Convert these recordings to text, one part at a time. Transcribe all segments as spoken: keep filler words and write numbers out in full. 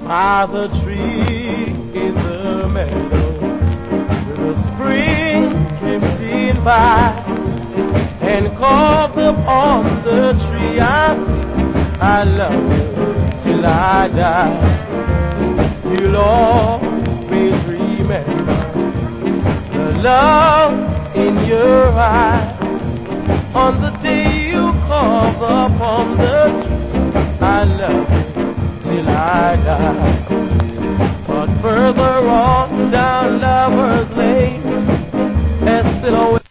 by the tree in the meadow, the spring drifting by, and carved upon the tree I see, I love you till I die. You'll always remember the love in your eyes on the day you carved upon the tree. I love you till I die. But further on down Lover's Lane, as silhouette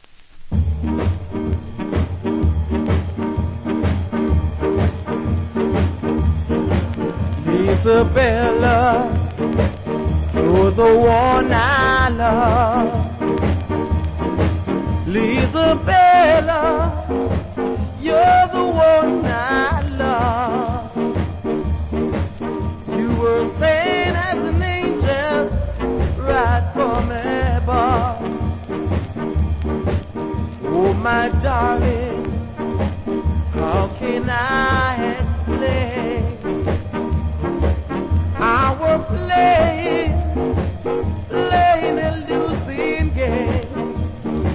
Isabella, you're the one I love. Isabella, you're the one I love. You were sane as an angel right from above. Oh, my darling,